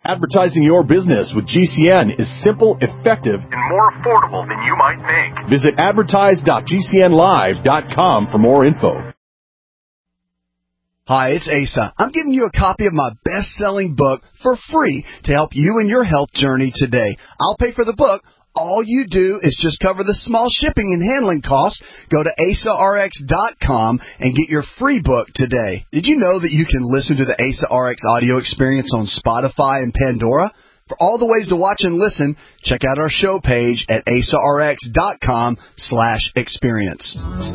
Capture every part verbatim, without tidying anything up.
Advertising your business with G C N is simple, effective, and more affordable than you might think. Visit advertise dot g c n live dot com for more info. Hi, it's Asa. I'm giving you a copy of my best-selling book for free to help you in your health journey today. I'll pay for the book. All you do is just cover the small shipping and handling costs. Go to asa r x dot com and get your free book today. Did you know that you can listen to the Asa R X audio experience on Spotify and Pandora? For all the ways to watch and listen, check out our show page at asa r x dot com slash experience.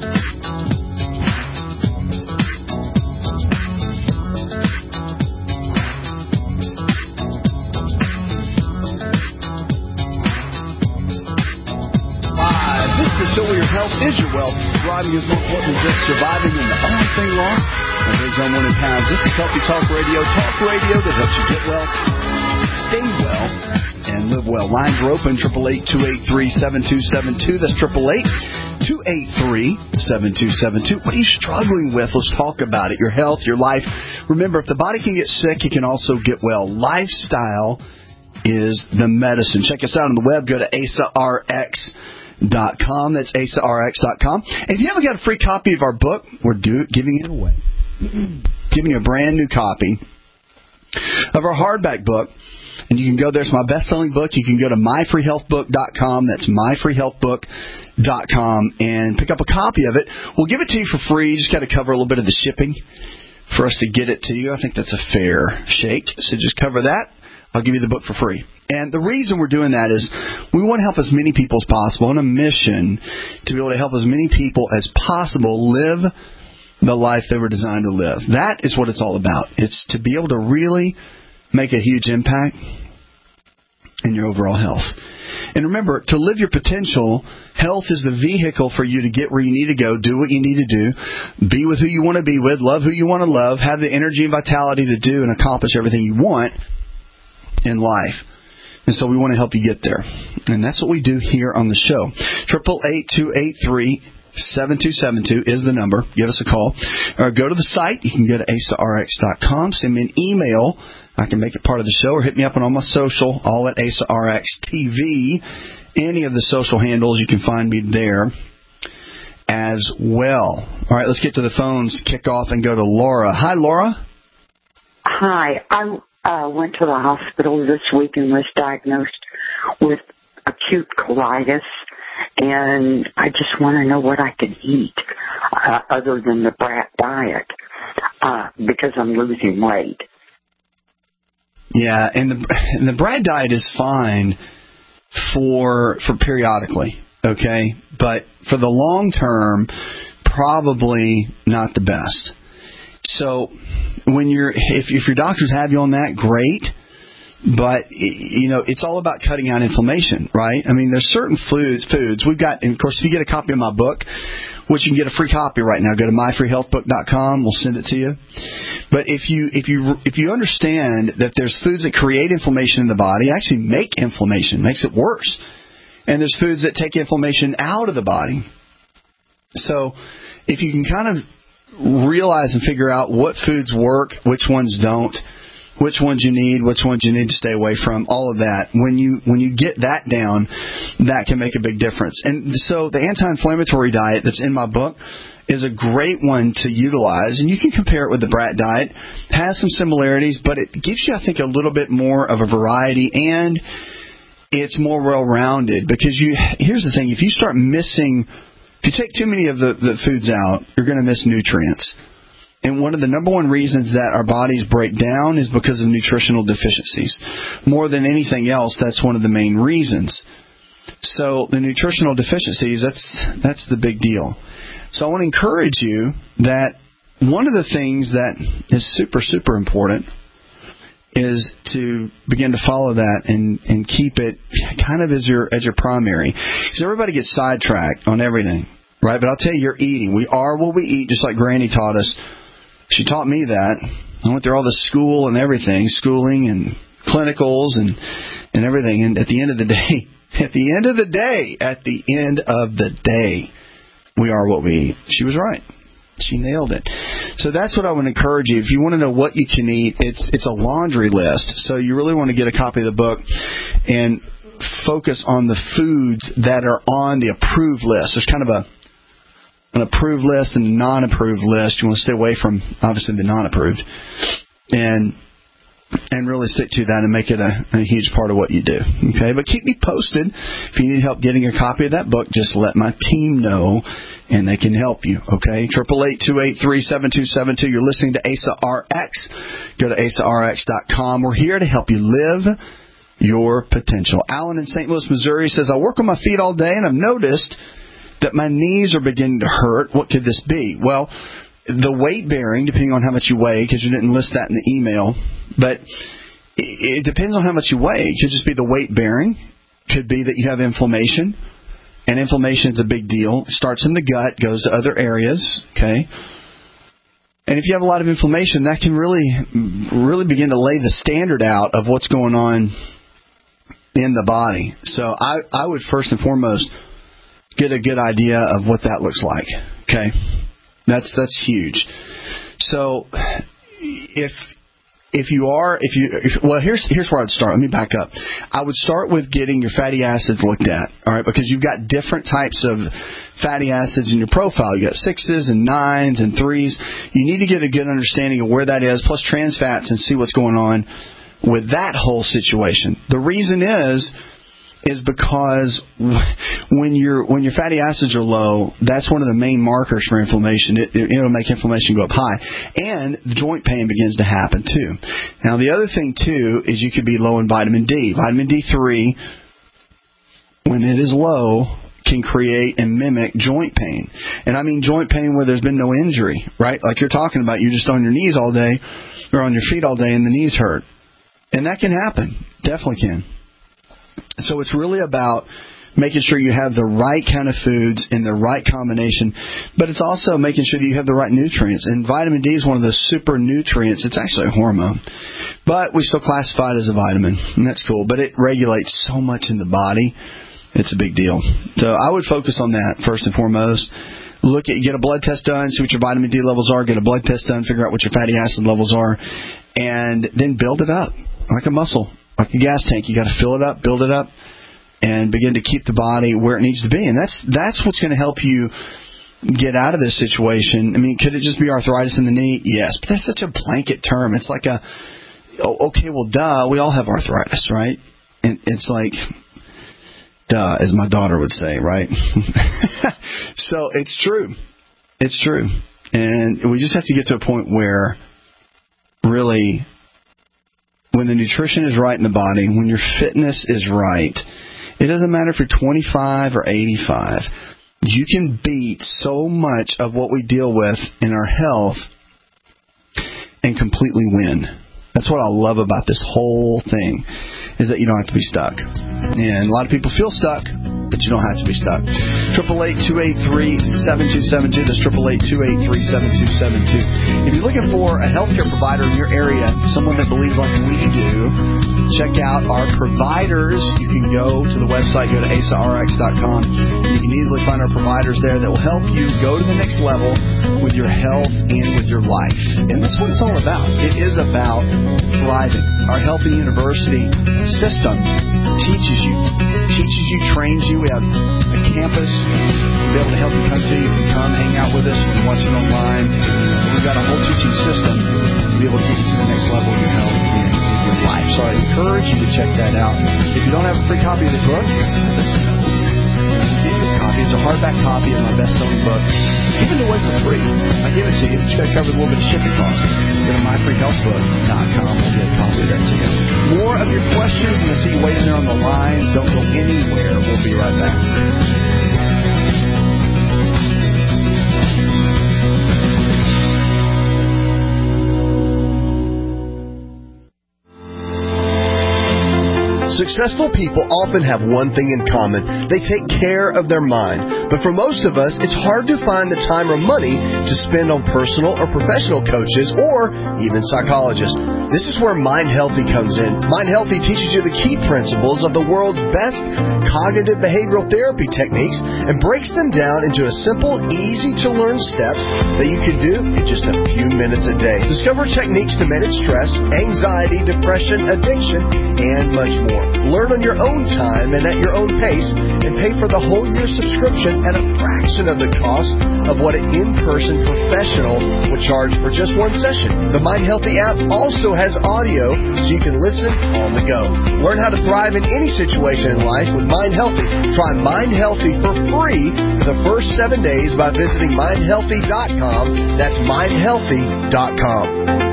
So your health is your wealth. Thriving is more important than just surviving, and the only thing wrong are those unwanted pounds. This is Healthy Talk Radio, talk radio that helps you get well, stay well, and live well. Lines are open, eight eight eight, two eight three, seven two seven two. That's eight eight eight, two eight three, seven two seven two. What are you struggling with? Let's talk about it. Your health, your life. Remember, if the body can get sick, it can also get well. Lifestyle is the medicine. Check us out on the web. Go to asa r x dot com. That's asa r x dot com. And if you haven't got a free copy of our book, we're do, giving it away. Giving you a brand new copy of our hardback book. And you can go there. It's my best-selling book. You can go to my free health book dot com. That's my free health book dot com and pick up a copy of it. We'll give it to you for free. You just got to cover a little bit of the shipping for us to get it to you. I think that's a fair shake. So just cover that. I'll give you the book for free. And the reason we're doing that is we want to help as many people as possible on a mission to be able to help as many people as possible live the life they were designed to live. That is what it's all about. It's to be able to really make a huge impact in your overall health. And remember, to live your potential, health is the vehicle for you to get where you need to go, do what you need to do, be with who you want to be with, love who you want to love, have the energy and vitality to do and accomplish everything you want in life. And so we want to help you get there. And that's what we do here on the show. eight eight eight, two eight three, seven two seven two is the number. Give us a call. Or go to the site. You can go to asa r x dot com. Send me an email. I can make it part of the show. Or hit me up on all my social, all at Asa R X T V. Any of the social handles, you can find me there as well. All right, let's get to the phones, kick off, and go to Laura. Hi, Laura. Hi. I uh, went to the hospital this week and was diagnosed with acute colitis, and I just want to know what I can eat uh, other than the brat diet uh, because I'm losing weight. Yeah, and the and the brat diet is fine for for periodically, okay? But for the long term, probably not the best. So when you're if if your doctors have you on that, great. But, you know, it's all about cutting out inflammation, right? I mean, there's certain foods, foods. We've got, and of course, if you get a copy of my book, which you can get a free copy right now, go to my free health book dot com. We'll send it to you. But if you if you if you understand that there's foods that create inflammation in the body, actually make inflammation, makes it worse. And there's foods that take inflammation out of the body. So if you can kind of realize and figure out what foods work, which ones don't, which ones you need, which ones you need to stay away from, all of that. When you when you get that down, that can make a big difference. And so the anti-inflammatory diet that's in my book is a great one to utilize. And you can compare it with the brat diet. It has some similarities, but it gives you, I think, a little bit more of a variety, and it's more well-rounded. Because you here's the thing. If you start missing, if you take too many of the, the foods out, you're going to miss nutrients. And one of the number one reasons that our bodies break down is because of nutritional deficiencies. More than anything else, that's one of the main reasons. So the nutritional deficiencies, that's that's the big deal. So I want to encourage you that one of the things that is super, super important is to begin to follow that and, and keep it kind of as your as your primary. Because everybody gets sidetracked on everything, right? But I'll tell you, you're eating. We are what we eat, just like Granny taught us. She taught me that. I went through all the school and everything, schooling and clinicals and and everything. And at the end of the day, at the end of the day, at the end of the day, we are what we eat. She was right. She nailed it. So that's what I would encourage you. If you want to know what you can eat, it's it's a laundry list. So you really want to get a copy of the book and focus on the foods that are on the approved list. There's kind of a an approved list and a non-approved list. You want to stay away from, obviously, the non-approved. And and really stick to that and make it a, a huge part of what you do. Okay, but keep me posted. If you need help getting a copy of that book, just let my team know, and they can help you. Okay, eight eight eight, two eight three, seven two seven two. You're listening to Asa R X. Go to asa r x dot com. We're here to help you live your potential. Alan in Saint Louis, Missouri says, I work on my feet all day, and I've noticed that my knees are beginning to hurt. What could this be? Well, the weight bearing, depending on how much you weigh, because you didn't list that in the email, but it depends on how much you weigh. It could just be the weight bearing. Could be that you have inflammation, and inflammation is a big deal. It starts in the gut, goes to other areas, okay? And if you have a lot of inflammation, that can really, really begin to lay the standard out of what's going on in the body. So I, I would first and foremost get a good idea of what that looks like, okay? That's that's huge. So if if you are if you if, well here's here's where I'd start. Let me back up. I would start with getting your fatty acids looked at. All right, because you've got different types of fatty acids in your profile. You got sixes and nines and threes. You need to get a good understanding of where that is, plus trans fats, and see what's going on with that whole situation. The reason is. is because when your when your fatty acids are low, that's one of the main markers for inflammation. It, it, it'll make inflammation go up high. And the joint pain begins to happen, too. Now, the other thing, too, is you could be low in vitamin D. Vitamin D three, when it is low, can create and mimic joint pain. And I mean joint pain where there's been no injury, right? Like you're talking about, you're just on your knees all day, or on your feet all day, and the knees hurt. And that can happen. Definitely can. So it's really about making sure you have the right kind of foods in the right combination, but it's also making sure that you have the right nutrients. And vitamin D is one of those super nutrients. It's actually a hormone, but we still classify it as a vitamin, and that's cool. But it regulates so much in the body. It's a big deal. So I would focus on that first and foremost. Look at, get a blood test done, see what your vitamin D levels are, get a blood test done, figure out what your fatty acid levels are, and then build it up like a muscle. Like a gas tank, you got to fill it up, build it up, and begin to keep the body where it needs to be. And that's that's what's going to help you get out of this situation. I mean, could it just be arthritis in the knee? Yes, but that's such a blanket term. It's like a, oh, okay, well, duh, we all have arthritis, right? And it's like, duh, as my daughter would say, right? So it's true. It's true. And we just have to get to a point where really, when the nutrition is right in the body, when your fitness is right, it doesn't matter if you're twenty-five or eighty-five. You can beat so much of what we deal with in our health and completely win. That's what I love about this whole thing, is that you don't have to be stuck. And a lot of people feel stuck, but you don't have to be stuck. eight eight eight, two eight three, seven two seven two. That's eight eight eight, two eight three, seven two seven two. If you're looking for a healthcare provider in your area, someone that believes like we do, check out our providers. You can go to the website, go to asa r x dot com. You can easily find our providers there that will help you go to the next level with your health and with your life. And that's what it's all about. It is about thriving. Our Healthy University system teaches you, teaches you, trains you. We have a campus to be able to help you come to. You can come hang out with us. You can watch it online. We've got a whole teaching system to be able to get you to the next level of your health and your life. So I encourage you to check that out. If you don't have a free copy of the book, listen. It's a hardback copy of my best-selling book. Give it away for free. I give it to you. Just got to cover a little bit of shipping costs. Go to my free health book dot com. We'll get a copy of that to you. More of your questions, and I see you waiting there on the lines. Don't go anywhere. We'll be right back. Successful people often have one thing in common. They take care of their mind. But for most of us, it's hard to find the time or money to spend on personal or professional coaches or even psychologists. This is where Mind Healthy comes in. Mind Healthy teaches you the key principles of the world's best cognitive behavioral therapy techniques and breaks them down into a simple, easy-to-learn steps that you can do in just a few minutes a day. Discover techniques to manage stress, anxiety, depression, addiction, and much more. Learn on your own time and at your own pace, and pay for the whole year subscription at a fraction of the cost of what an in-person professional would charge for just one session. The Mind Healthy app also has audio so you can listen on the go. Learn how to thrive in any situation in life with Mind Healthy. Try Mind Healthy for free for the first seven days by visiting mind healthy dot com. That's mind healthy dot com.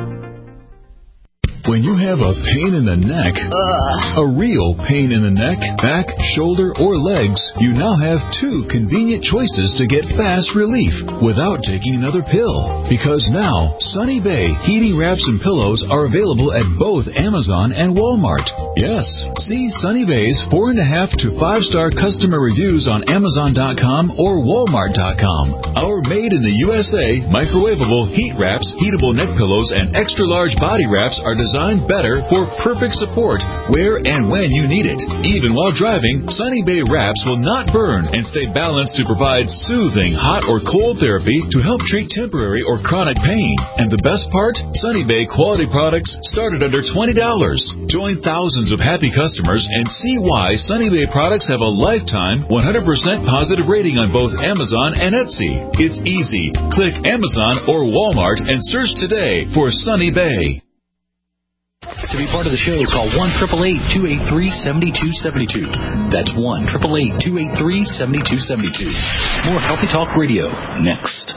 When you have a pain in the neck, Ugh. a real pain in the neck, back, shoulder, or legs, you now have two convenient choices to get fast relief without taking another pill. Because now, Sunny Bay heating wraps and pillows are available at both Amazon and Walmart. Yes, see Sunny Bay's four and a half to five star customer reviews on Amazon dot com or Walmart dot com. Our made in the U S A microwavable heat wraps, heatable neck pillows, and extra large body wraps are designed Designed better for perfect support where and when you need it. Even while driving, Sunny Bay wraps will not burn and stay balanced to provide soothing hot or cold therapy to help treat temporary or chronic pain. And the best part? Sunny Bay quality products start at under twenty dollars. Join thousands of happy customers and see why Sunny Bay products have a lifetime one hundred percent positive rating on both Amazon and Etsy. It's easy. Click Amazon or Walmart and search today for Sunny Bay. To be part of the show, call one eight eight eight, two eight three, seven two seven two. That's one eight eight eight, two eight three, seven two seven two. More Healthy Talk Radio next.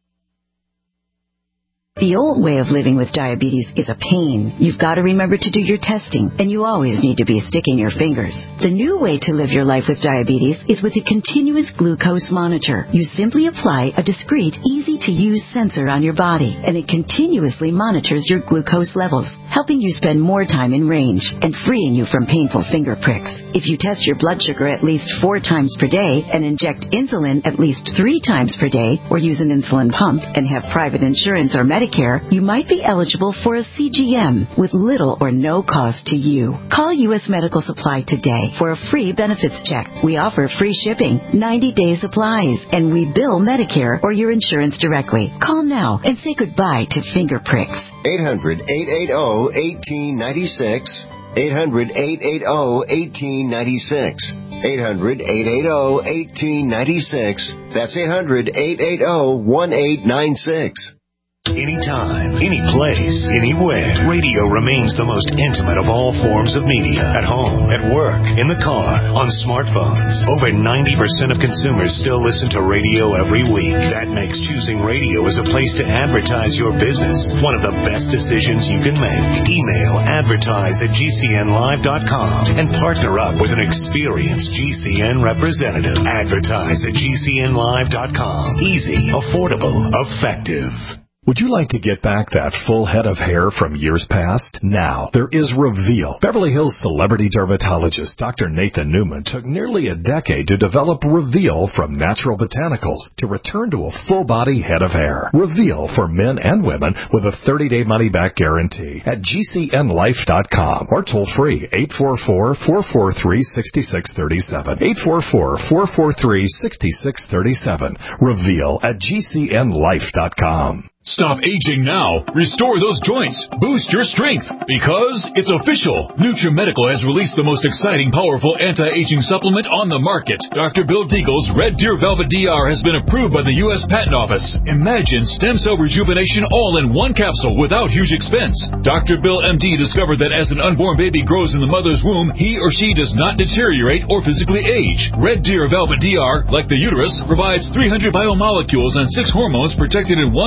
The old way of living with diabetes is a pain. You've got to remember to do your testing, and you always need to be sticking your fingers. The new way to live your life with diabetes is with a continuous glucose monitor. You simply apply a discrete, easy-to-use sensor on your body, and it continuously monitors your glucose levels, helping you spend more time in range and freeing you from painful finger pricks. If you test your blood sugar at least four times per day and inject insulin at least three times per day, or use an insulin pump and have private insurance or Medicare, you might be eligible for a C G M with little or no cost to you. Call U S Medical Supply today for a free benefits check. We offer free shipping, ninety-day supplies, and we bill Medicare or your insurance directly. Call now and say goodbye to finger pricks. eight hundred, eight eight zero, one eight nine six. eight hundred, eight eight zero, one eight nine six. eight hundred, eight eight zero, one eight nine six. That's eight hundred, eight eight zero, one eight nine six. Anytime, any place, anywhere, radio remains the most intimate of all forms of media. At home, at work, in the car, on smartphones. Over ninety percent of consumers still listen to radio every week. That makes choosing radio as a place to advertise your business one of the best decisions you can make. Email advertise at G C N live dot com and partner up with an experienced G C N representative. Advertise at G C N live dot com. Easy, affordable, effective. Would you like to get back that full head of hair from years past? Now, there is Reveal. Beverly Hills celebrity dermatologist Doctor Nathan Newman took nearly a decade to develop Reveal from natural botanicals to return to a full-body head of hair. Reveal for men and women with a thirty-day money-back guarantee at G C N life dot com or toll-free eight four four, four four three, six six three seven. eight four four, four four three, six six three seven. Reveal at G C N life dot com. Stop aging now. Restore those joints. Boost your strength. Because it's official. NutriMedical has released the most exciting, powerful anti-aging supplement on the market. Doctor Bill Deagle's Red Deer Velvet D R has been approved by the U S Patent Office. Imagine stem cell rejuvenation all in one capsule without huge expense. Doctor Bill M D discovered that as an unborn baby grows in the mother's womb, he or she does not deteriorate or physically age. Red Deer Velvet D R, like the uterus, provides three hundred biomolecules and six hormones protected in one special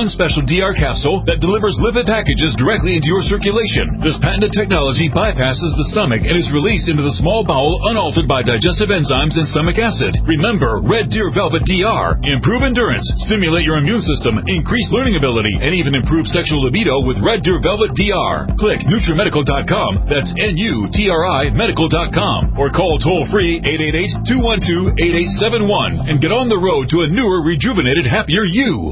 D R capsule that delivers lipid packages directly into your circulation. This patented technology bypasses the stomach and is released into the small bowel unaltered by digestive enzymes and stomach acid. Remember, Red Deer Velvet D R. Improve endurance, stimulate your immune system, increase learning ability, and even improve sexual libido with Red Deer Velvet D R. Click NutriMedical dot com. That's N U T R I medical dot com. Or call toll-free eight eight eight, two one two, eight eight seven one and get on the road to a newer, rejuvenated, happier you.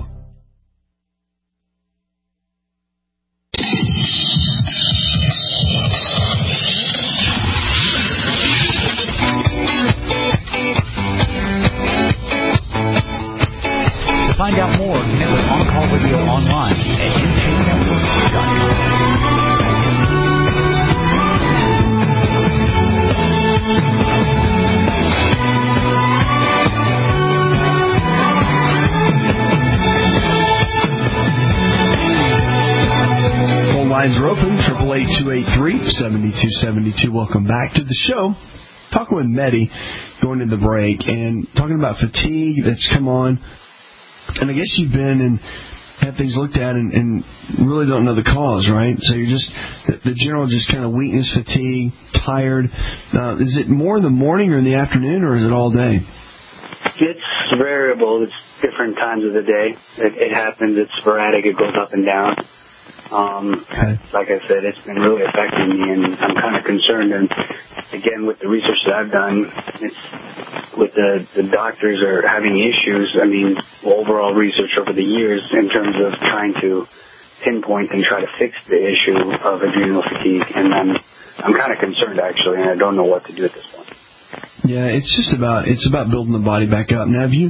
To find out more, connect with On Call Radio online at U K network dot com. Lines are open, triple eight, two eight three, seven two seven two. Welcome back to the show. Talking with Mehdi, going to the break, and talking about fatigue that's come on. And I guess you've been and had things looked at and, and really don't know the cause, right? So you're just, the, the general just kind of weakness, fatigue, tired. Uh, is it more in the morning or in the afternoon, or is it all day? It's variable. It's different times of the day. It, it happens. It's sporadic. It goes up and down. Um, okay. Like I said, it's been really affecting me, and I'm kind of concerned. And again, with the research that I've done, it's with the the doctors are having issues. I mean, overall research over the years in terms of trying to pinpoint and try to fix the issue of adrenal fatigue, and I'm I'm kind of concerned actually, and I don't know what to do at this point. Yeah, it's just about it's about building the body back up. Now, have you?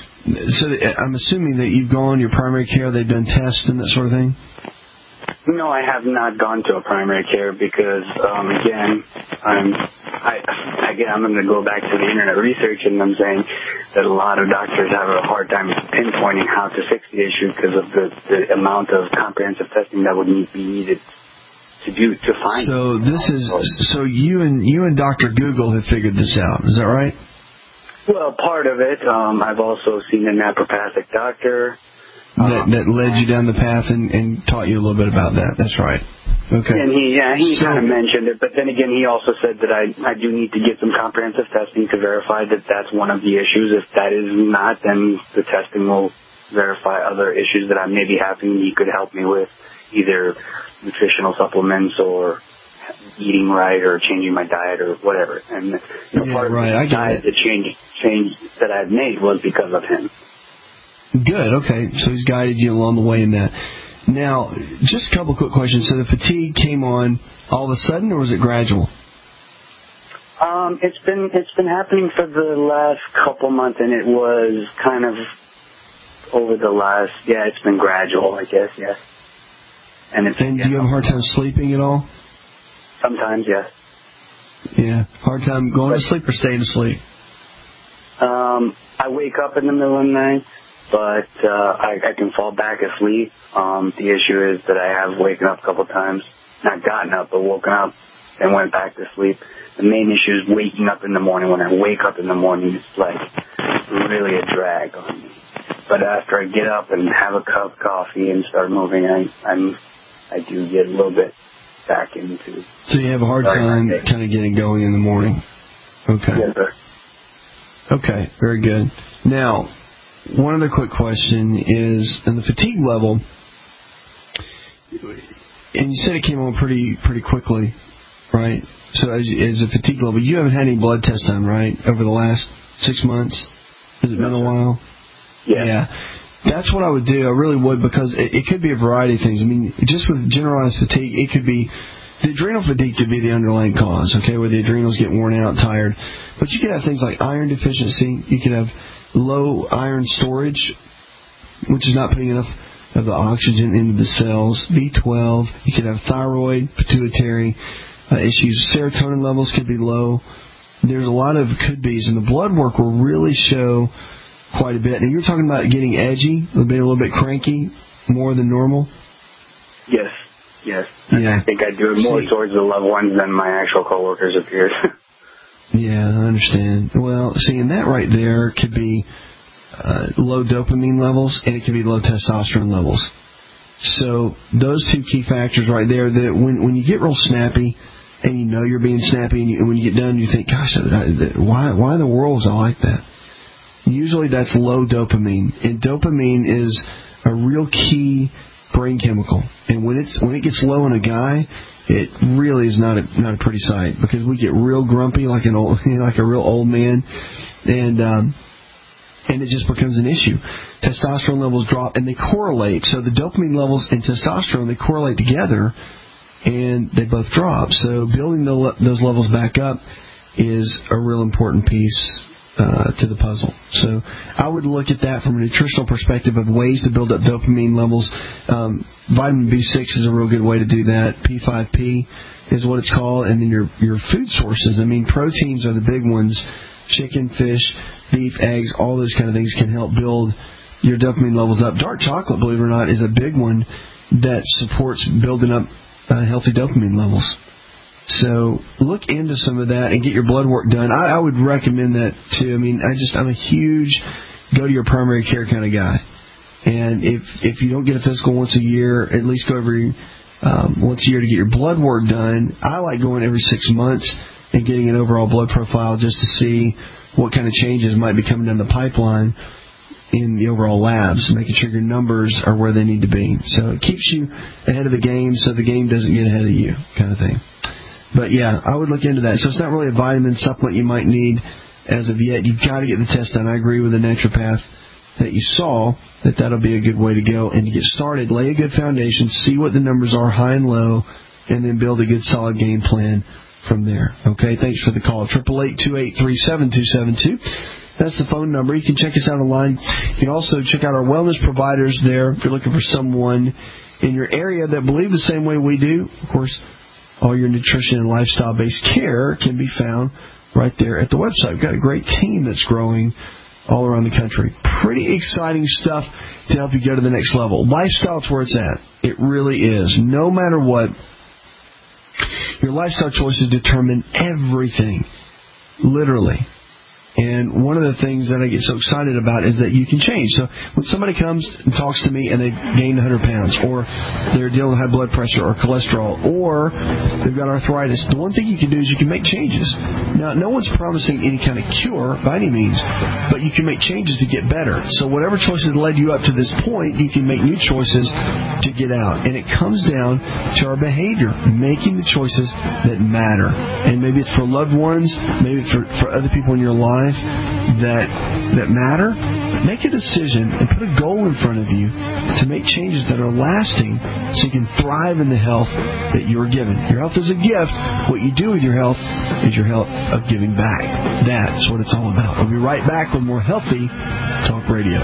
So I'm assuming that you've gone your primary care. They've done tests and that sort of thing. No, I have not gone to a primary care because, um, again, I'm, I, again, I'm going to go back to the internet research, and I'm saying that a lot of doctors have a hard time pinpointing how to fix the issue because of the, the amount of comprehensive testing that would need, be needed to do to find. So this is so you and you and Doctor Google have figured this out. Is that right? Well, part of it. Um, I've also seen a naturopathic doctor. That, that led you down the path and, and taught you a little bit about that. That's right. Okay. And he, yeah, he so, kind of mentioned it, but then again, he also said that I, I do need to get some comprehensive testing to verify that that's one of the issues. If that is not, then the testing will verify other issues that I may be having. He could help me with either nutritional supplements or eating right or changing my diet or whatever. And you know, yeah, part of right. the diet, the change, change that I've made was because of him. Good, okay. So he's guided you along the way in that. Now, just a couple quick questions. So the fatigue came on all of a sudden, or was it gradual? Um, it's been it's been happening for the last couple months, and it was kind of over the last, yeah, it's been gradual, I guess, yes. And, it's, and do you have a hard time sleeping at all? Sometimes, yes. Yeah, hard time going but, to sleep or staying asleep? Um, I wake up in the middle of the night. But uh, I, I can fall back asleep. Um, the issue is that I have waken up a couple times, not gotten up, but woken up and went back to sleep. The main issue is waking up in the morning. When I wake up in the morning, it's like really a drag on me. But after I get up and have a cup of coffee and start moving, I I'm, I do get a little bit back into. So you have a hard time kind of getting going in the morning. Okay. Yes, sir. Okay, very good. Now, one other quick question is, in the fatigue level, and you said it came on pretty pretty quickly, right? So as, as a fatigue level, you haven't had any blood tests done, right, over the last six months? Has it been a while? Yeah. Yeah. That's what I would do. I really would, because it, it could be a variety of things. I mean, just with generalized fatigue, it could be, the adrenal fatigue could be the underlying cause, okay, where the adrenals get worn out, tired. But you could have things like iron deficiency. You could have low iron storage, which is not putting enough of the oxygen into the cells. B twelve, you could have thyroid, pituitary uh, issues. Serotonin levels could be low. There's a lot of could-bes, and the blood work will really show quite a bit. And you're talking about getting edgy, a bit, a little bit cranky, more than normal? Yes, yes. Yeah. I think I do it more See, towards the loved ones than my actual coworkers appears. Yeah, I understand. Well, seeing that right there could be uh, low dopamine levels, and it could be low testosterone levels. So those two key factors right there, that when, when you get real snappy and you know you're being snappy, and, you, and when you get done, you think, gosh, why, why in the world is I like that? Usually that's low dopamine. And dopamine is a real key brain chemical. And when it's when it gets low in a guy, it really is not a, not a pretty sight, because we get real grumpy like an old, you know, like a real old man. And, um, and it just becomes an issue. Testosterone levels drop, and they correlate. So the dopamine levels and testosterone, they correlate together, and they both drop. So building the, those levels back up is a real important piece uh, to the puzzle. So I would look at that from a nutritional perspective of ways to build up dopamine levels. Um, vitamin B six is a real good way to do that. P five P is what it's called. And then your, your food sources. I mean, proteins are the big ones. Chicken, fish, beef, eggs, all those kind of things can help build your dopamine levels up. Dark chocolate, believe it or not, is a big one that supports building up uh, healthy dopamine levels. So look into some of that and get your blood work done. I, I would recommend that too. I mean, I just I'm a huge go to your primary care kind of guy. And if if you don't get a physical once a year, at least go every um, once a year to get your blood work done. I like going every six months and getting an overall blood profile just to see what kind of changes might be coming down the pipeline in the overall labs, making sure your numbers are where they need to be. So it keeps you ahead of the game so the game doesn't get ahead of you, kind of thing. But, yeah, I would look into that. So it's not really a vitamin supplement you might need as of yet. You've got to get the test done. I agree with the naturopath that you saw, that that'll be a good way to go. And to get started, lay a good foundation, see what the numbers are, high and low, and then build a good, solid game plan from there. Okay, thanks for the call. eight eight eight, two eight three, seven two seven two. That's the phone number. You can check us out online. You can also check out our wellness providers there if you're looking for someone in your area that believe the same way we do. Of course, all your nutrition and lifestyle-based care can be found right there at the website. We've got a great team that's growing all around the country. Pretty exciting stuff to help you go to the next level. Lifestyle's where it's at. It really is. No matter what, your lifestyle choices determine everything, literally. And one of the things that I get so excited about is that you can change. So when somebody comes and talks to me and they've gained one hundred pounds, or they're dealing with high blood pressure or cholesterol, or they've got arthritis, the one thing you can do is you can make changes. Now, no one's promising any kind of cure by any means, but you can make changes to get better. So whatever choices led you up to this point, you can make new choices to get out. And it comes down to our behavior, making the choices that matter. And maybe it's for loved ones, maybe it's for, for other people in your life that that matter. Make a decision and put a goal in front of you to make changes that are lasting so you can thrive in the health that you're given. Your health is a gift. What you do with your health is your health of giving back. That's what it's all about. We'll be right back with more Healthy Talk Radio.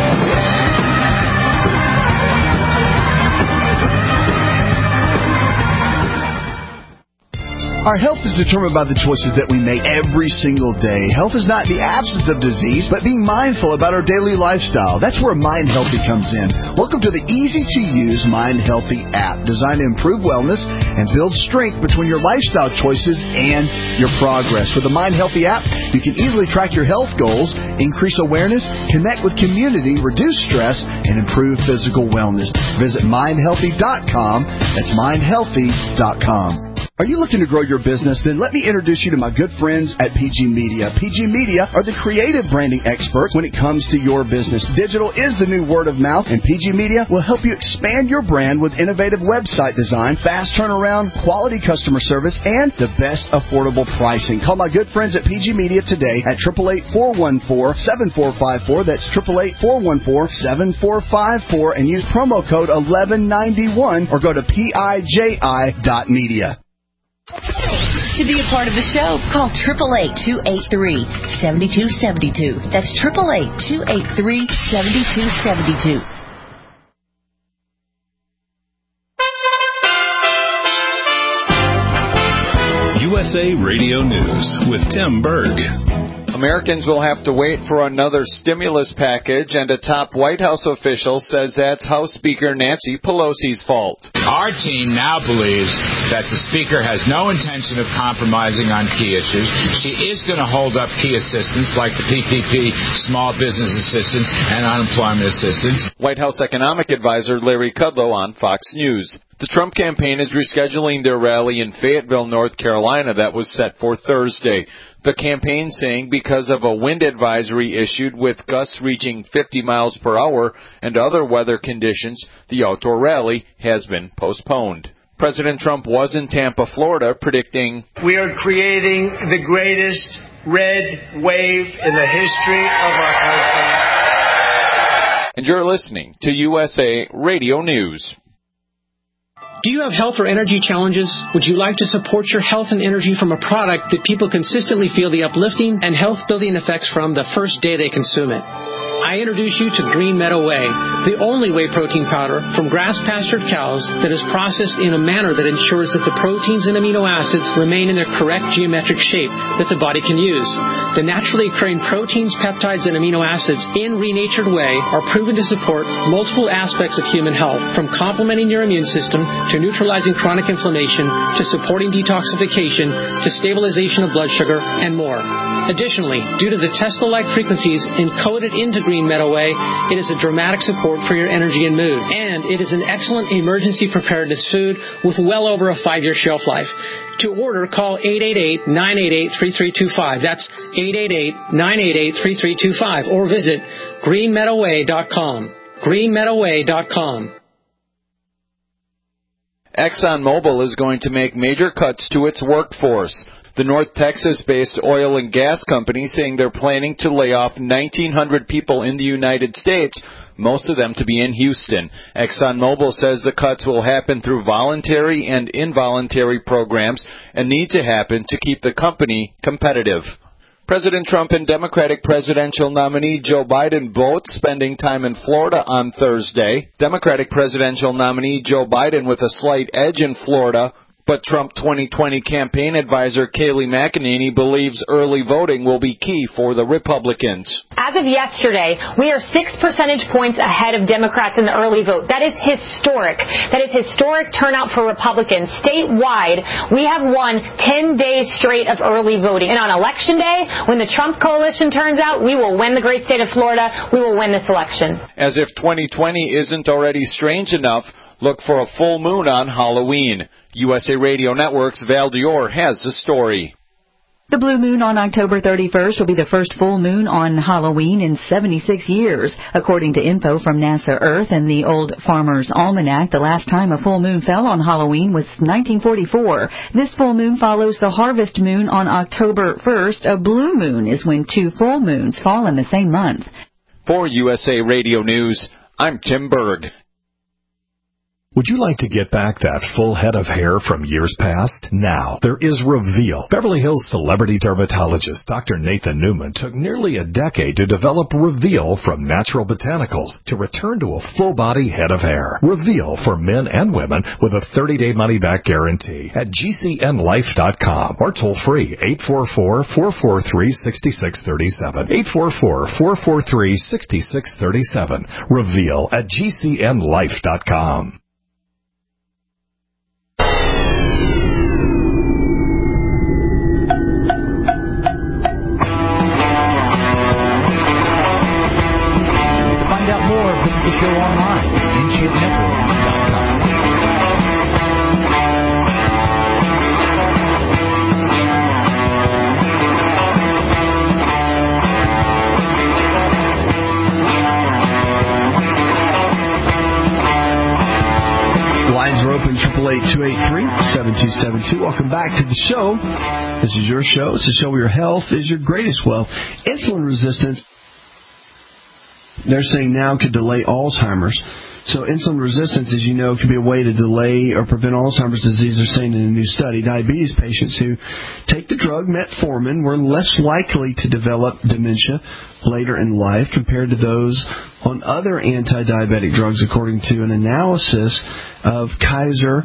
Our health is determined by the choices that we make every single day. Health is not the absence of disease, but being mindful about our daily lifestyle. That's where Mind Healthy comes in. Welcome to the easy-to-use Mind Healthy app, designed to improve wellness and build strength between your lifestyle choices and your progress. With the Mind Healthy app, you can easily track your health goals, increase awareness, connect with community, reduce stress, and improve physical wellness. Visit mind healthy dot com. That's mind healthy dot com. Are you looking to grow your business? Then let me introduce you to my good friends at P G Media. P G Media are the creative branding experts when it comes to your business. Digital is the new word of mouth, and P G Media will help you expand your brand with innovative website design, fast turnaround, quality customer service, and the best affordable pricing. Call my good friends at P G Media today at eight eight eight, four one four, seven four five four. That's eight eight eight, four one four, seven four five four, and use promo code eleven ninety-one or go to P I J I dot media. To be a part of the show, call eight eight eight, two eight three, seven two seven two. That's eight eight eight, two eight three, seven two seven two. U S A Radio News with Tim Berg. Americans will have to wait for another stimulus package, and a top White House official says that's House Speaker Nancy Pelosi's fault. Our team now believes that the Speaker has no intention of compromising on key issues. She is going to hold up key assistance like the P P P, small business assistance, and unemployment assistance. White House economic advisor Larry Kudlow on Fox News. The Trump campaign is rescheduling their rally in Fayetteville, North Carolina that was set for Thursday. The campaign saying because of a wind advisory issued with gusts reaching fifty miles per hour and other weather conditions, the outdoor rally has been postponed. President Trump was in Tampa, Florida, predicting, "We are creating the greatest red wave in the history of our country." And you're listening to U S A Radio News. Do you have health or energy challenges? Would you like to support your health and energy from a product that people consistently feel the uplifting and health-building effects from the first day they consume it? I introduce you to Green Meadow Whey, the only whey protein powder from grass-pastured cows that is processed in a manner that ensures that the proteins and amino acids remain in their correct geometric shape that the body can use. The naturally occurring proteins, peptides, and amino acids in renatured whey are proven to support multiple aspects of human health, from complementing your immune system to neutralizing chronic inflammation, to supporting detoxification, to stabilization of blood sugar, and more. Additionally, due to the Tesla-like frequencies encoded into Green Meadow Whey, it is a dramatic support for your energy and mood. And it is an excellent emergency preparedness food with well over a five-year shelf life. To order, call eight eight eight, nine eight eight, three three two five. That's eight eight eight, nine eight eight, three three two five. Or visit green meadow whey dot com. green meadow whey dot com. ExxonMobil is going to make major cuts to its workforce. The North Texas-based oil and gas company saying they're planning to lay off nineteen hundred people in the United States, most of them to be in Houston. ExxonMobil says the cuts will happen through voluntary and involuntary programs and need to happen to keep the company competitive. President Trump and Democratic presidential nominee Joe Biden both spending time in Florida on Thursday. Democratic presidential nominee Joe Biden with a slight edge in Florida, but Trump twenty twenty campaign advisor Kayleigh McEnany believes early voting will be key for the Republicans. As of yesterday, we are six percentage points ahead of Democrats in the early vote. That is historic. That is historic turnout for Republicans. Statewide, we have won ten days straight of early voting. And on Election Day, when the Trump coalition turns out, we will win the great state of Florida. We will win this election. As if twenty twenty isn't already strange enough, look for a full moon on Halloween. U S A Radio Network's Val Dior has the story. The blue moon on October thirty-first will be the first full moon on Halloween in seventy-six years. According to info from NASA Earth and the Old Farmer's Almanac, the last time a full moon fell on Halloween was nineteen forty-four. This full moon follows the harvest moon on October first. A blue moon is when two full moons fall in the same month. For U S A Radio News, I'm Tim Berg. Would you like to get back that full head of hair from years past? Now, there is Reveal. Beverly Hills celebrity dermatologist Doctor Nathan Newman took nearly a decade to develop Reveal from natural botanicals to return to a full-body head of hair. Reveal for men and women with a thirty-day money-back guarantee at G C N life dot com or toll-free eight four four, four four three, six six three seven. eight four four, four four three, six six three seven. Reveal at G C N life dot com. Visit the show online at in chip network dot com. Lines are open, triple eight, two eight three, seven two seven two. Welcome back to the show. This is your show. It's a show where your health is your greatest wealth. Insulin resistance, they're saying now could delay Alzheimer's. So insulin resistance, as you know, can be a way to delay or prevent Alzheimer's disease. They're saying in a new study, diabetes patients who take the drug metformin were less likely to develop dementia later in life compared to those on other anti-diabetic drugs, according to an analysis of Kaiser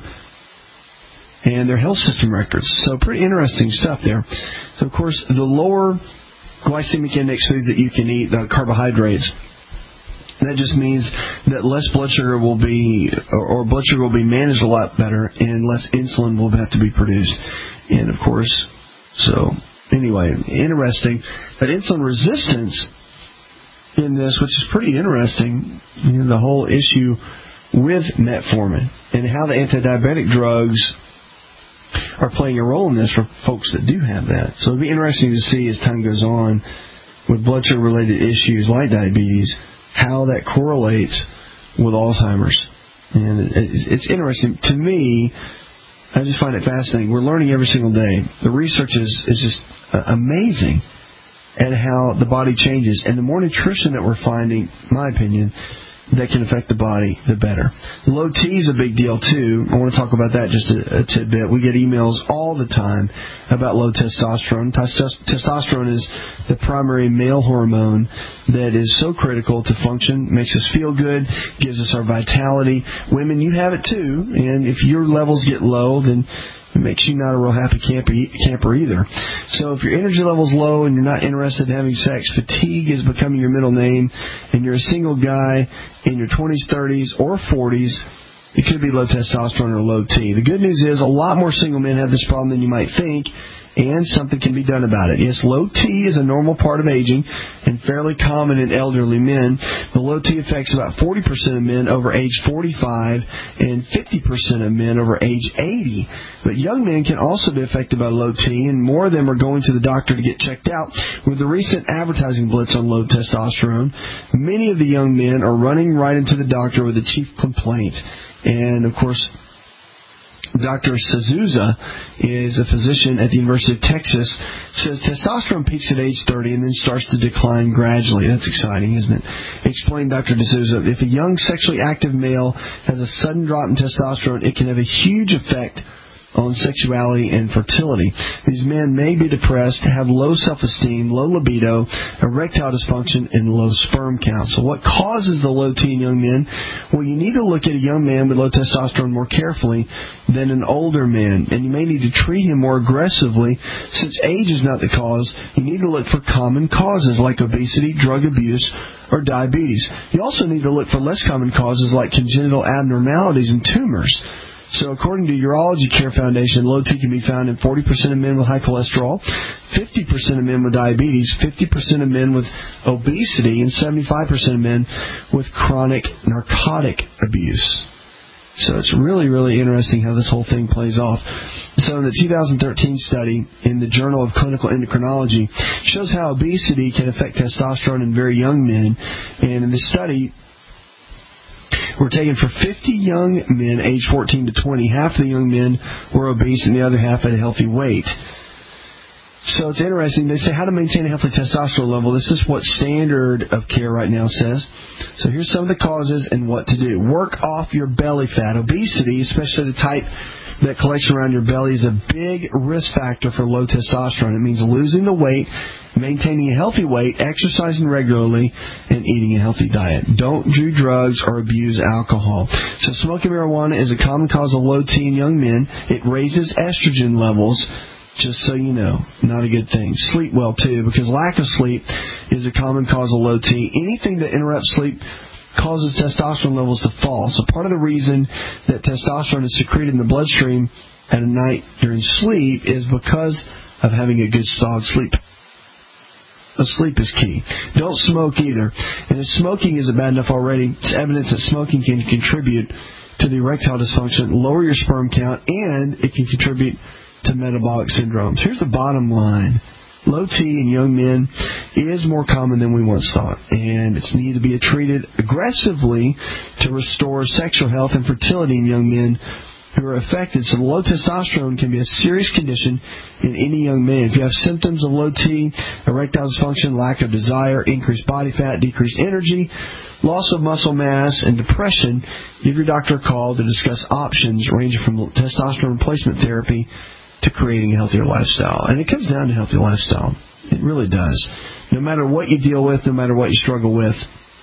and their health system records. So pretty interesting stuff there. So, of course, the lower glycemic index foods that you can eat, the carbohydrates. That just means that less blood sugar will be, or, or blood sugar will be managed a lot better, and less insulin will have to be produced. And of course, so anyway, interesting. But insulin resistance in this, which is pretty interesting, you know, the whole issue with metformin and how the anti-diabetic drugs are playing a role in this for folks that do have that. So it'll be interesting to see as time goes on with blood sugar related issues like diabetes, how that correlates with Alzheimer's. And it's interesting. To me, I just find it fascinating. We're learning every single day. The research is, is just amazing at how the body changes. And the more nutrition that we're finding, in my opinion, that can affect the body, the better. Low T is a big deal, too. I want to talk about that just a, a tidbit. We get emails all the time about low testosterone. Testosterone is the primary male hormone that is so critical to function, makes us feel good, gives us our vitality. Women, you have it, too. And if your levels get low, then it makes you not a real happy camper, camper either. So if your energy level's low and you're not interested in having sex, fatigue is becoming your middle name, and you're a single guy in your twenties, thirties, or forties, it could be low testosterone or low T. The good news is a lot more single men have this problem than you might think, and something can be done about it. Yes, low T is a normal part of aging and fairly common in elderly men. The low T affects about forty percent of men over age forty-five and fifty percent of men over age eighty. But young men can also be affected by low T, and more of them are going to the doctor to get checked out. With the recent advertising blitz on low testosterone, many of the young men are running right into the doctor with a chief complaint. And, of course, Doctor Souza is a physician at the University of Texas, says testosterone peaks at age thirty and then starts to decline gradually. That's exciting, isn't it? Explained Doctor D'Souza, if a young sexually active male has a sudden drop in testosterone, it can have a huge effect on sexuality and fertility. These men may be depressed, have low self-esteem, low libido, erectile dysfunction, and low sperm count. So what causes the low T in young men? Well, you need to look at a young man with low testosterone more carefully than an older man, and you may need to treat him more aggressively. Since age is not the cause, you need to look for common causes like obesity, drug abuse, or diabetes. You also need to look for less common causes like congenital abnormalities and tumors. So according to Urology Care Foundation, low T can be found in forty percent of men with high cholesterol, fifty percent of men with diabetes, fifty percent of men with obesity, and seventy-five percent of men with chronic narcotic abuse. So it's really, really interesting how this whole thing plays off. So in the two thousand thirteen study in the Journal of Clinical Endocrinology shows how obesity can affect testosterone in very young men. And in this study, were taken for fifty young men aged fourteen to twenty. Half of the young men were obese and the other half had a healthy weight. So it's interesting. They say how to maintain a healthy testosterone level. This is what standard of care right now says. So here's some of the causes and what to do. Work off your belly fat. Obesity, especially the type that collects around your belly, is a big risk factor for low testosterone. It means losing the weight, maintaining a healthy weight, exercising regularly, and eating a healthy diet. Don't do drugs or abuse alcohol. So smoking marijuana is a common cause of low T in young men. It raises estrogen levels, just so you know. Not a good thing. Sleep well, too, because lack of sleep is a common cause of low T. Anything that interrupts sleep causes testosterone levels to fall. So part of the reason that testosterone is secreted in the bloodstream at a night during sleep is because of having a good solid sleep. The sleep is key. Don't smoke either. And if smoking isn't bad enough already, it's evidence that smoking can contribute to the erectile dysfunction, lower your sperm count, and it can contribute to metabolic syndromes. Here's the bottom line. Low T in young men is more common than we once thought, and it's needed to be treated aggressively to restore sexual health and fertility in young men who are affected. So low testosterone can be a serious condition in any young man. If you have symptoms of low T, erectile dysfunction, lack of desire, increased body fat, decreased energy, loss of muscle mass, and depression, give your doctor a call to discuss options ranging from testosterone replacement therapy to creating a healthier lifestyle. And it comes down to healthy lifestyle. It really does. No matter what you deal with, no matter what you struggle with,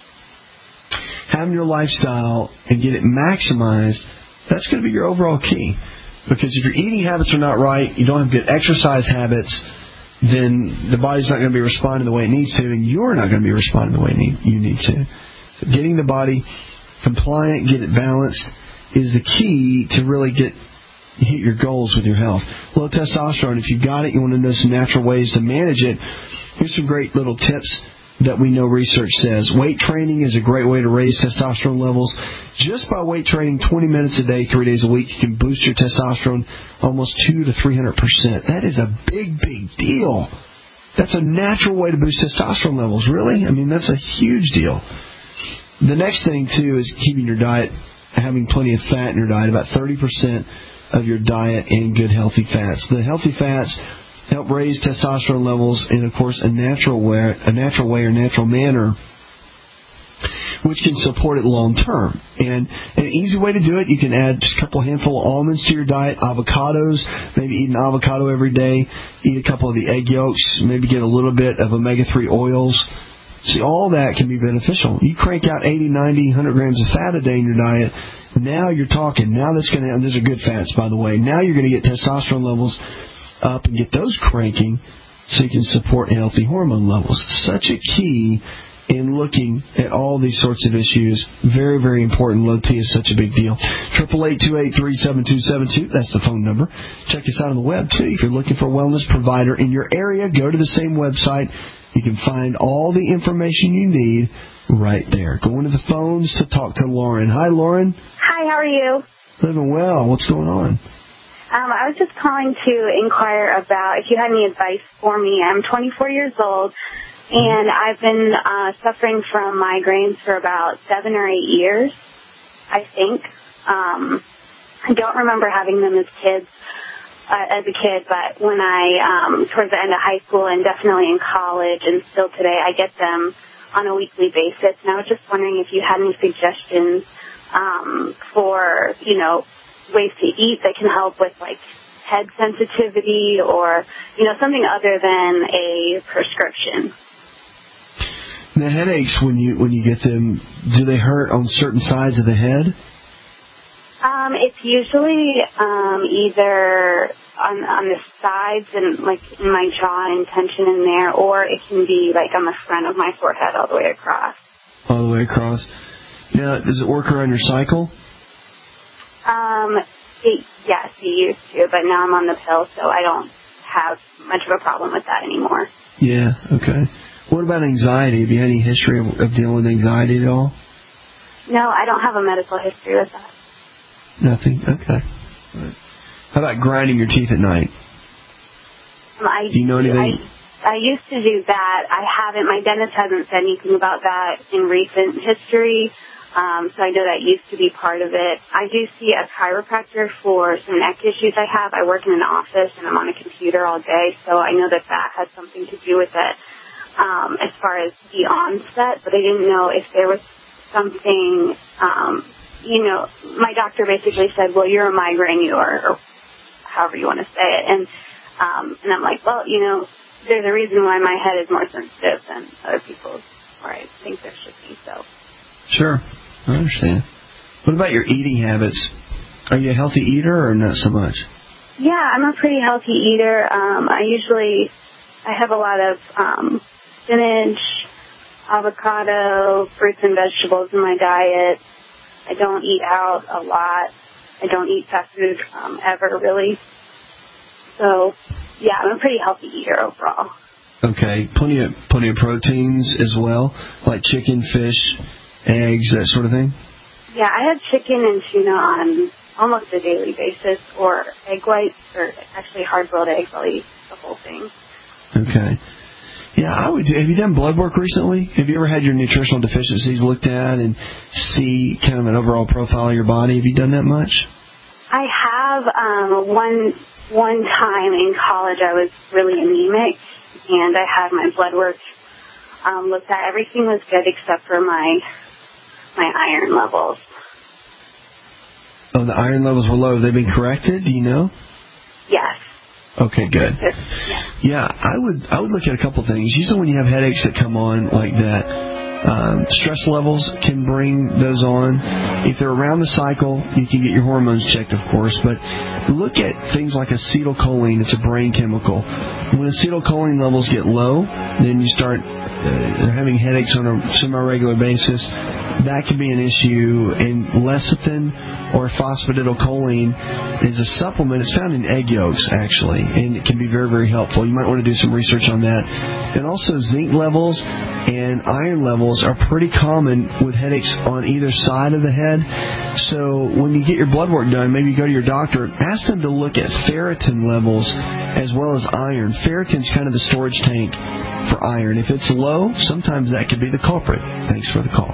having your lifestyle and get it maximized, that's going to be your overall key. Because if your eating habits are not right, you don't have good exercise habits, then the body's not going to be responding the way it needs to, and you're not going to be responding the way you need to. So getting the body compliant, get it balanced, is the key to really get hit your goals with your health. Low testosterone, if you got it, you want to know some natural ways to manage it. Here's some great little tips that we know research says. Weight training is a great way to raise testosterone levels. Just by weight training twenty minutes a day, three days a week, you can boost your testosterone almost two to three hundred percent. That is a big, big deal. That's a natural way to boost testosterone levels, really. I mean, that's a huge deal. The next thing, too, is keeping your diet, having plenty of fat in your diet, about thirty percent of your diet in good, healthy fats. The healthy fats help raise testosterone levels in, of course, a natural way, a natural way or natural manner, which can support it long term. And an easy way to do it, you can add just a couple handful of almonds to your diet, avocados, maybe eat an avocado every day, eat a couple of the egg yolks, maybe get a little bit of omega three oils. See, all that can be beneficial. You crank out eighty, ninety, one hundred grams of fat a day in your diet. Now you're talking. Now that's going to, and those are good fats, by the way. Now you're going to get testosterone levels up and get those cranking so you can support healthy hormone levels. Such a key in looking at all these sorts of issues. Very, very important. Low T is such a big deal. eight eight eight, two eight three, seven two seven two. That's the phone number. Check us out on the web, too. If you're looking for a wellness provider in your area, go to the same website. You can find all the information you need right there. Going to the phones to talk to Lauren. Hi, Lauren. Hi, how are you? Living well. What's going on? Um, I was just calling to inquire about if you had any advice for me. I'm twenty-four years old, and I've been uh, suffering from migraines for about seven or eight years, I think. Um, I don't remember having them as kids. Uh, as a kid, but when I, um, towards the end of high school and definitely in college and still today, I get them on a weekly basis. And I was just wondering if you had any suggestions, um, for, you know, ways to eat that can help with, like, head sensitivity or, you know, something other than a prescription. The headaches, when you, when you get them, do they hurt on certain sides of the head? Um, it's usually um, either on on the sides and like in my jaw and tension in there, or it can be like on the front of my forehead all the way across. All the way across. Now, does it work around your cycle? Um, it, yes, it used to, but now I'm on the pill, so I don't have much of a problem with that anymore. Yeah. Okay. What about anxiety? Have you had any history of, of dealing with anxiety at all? No, I don't have a medical history with that. Nothing? Okay. Right. How about grinding your teeth at night? Um, I, do you know anything? I, I used to do that. I haven't. My dentist hasn't said anything about that in recent history, um, so I know that used to be part of it. I do see a chiropractor for some neck issues I have. I work in an office, and I'm on a computer all day, so I know that that has something to do with it um, as far as the onset, but I didn't know if there was something... Um, you know, my doctor basically said, well, you're a migraine, you are, or however you want to say it. And um, and I'm like, well, you know, there's a reason why my head is more sensitive than other people's, or I think there should be, so. Sure. I understand. What about your eating habits? Are you a healthy eater or not so much? Yeah, I'm a pretty healthy eater. Um, I usually, I have a lot of um, spinach, avocado, fruits and vegetables in my diet. I don't eat out a lot. I don't eat fast food um, ever, really. So, yeah, I'm a pretty healthy eater overall. Okay. Plenty of plenty of proteins as well, like chicken, fish, eggs, that sort of thing? Yeah, I have chicken and tuna on almost a daily basis, or egg whites, or actually hard-boiled eggs. I'll eat the whole thing. Okay. Yeah, I would. Have you done blood work recently? Have you ever had your nutritional deficiencies looked at and see kind of an overall profile of your body? Have you done that much? I have. Um, one one time in college, I was really anemic, and I had my blood work um, looked at. Everything was good except for my my iron levels. Oh, the iron levels were low. Have they been corrected? Do you know? Yes. Okay, good. Yeah. Yeah, I would I would look at a couple things. Usually when you have headaches that come on like that, Um, stress levels can bring those on. If they're around the cycle, you can get your hormones checked, of course. But look at things like acetylcholine. It's a brain chemical. When acetylcholine levels get low, then you start uh, having headaches on a semi-regular basis. That can be an issue. And lecithin or phosphatidylcholine is a supplement. It's found in egg yolks, actually, and it can be very, very helpful. You might want to do some research on that. And also zinc levels and iron levels are pretty common with headaches on either side of the head. So when you get your blood work done, maybe you go to your doctor, ask them to look at ferritin levels as well as iron. Ferritin's kind of the storage tank for iron. If it's low, sometimes that could be the culprit. Thanks for the call.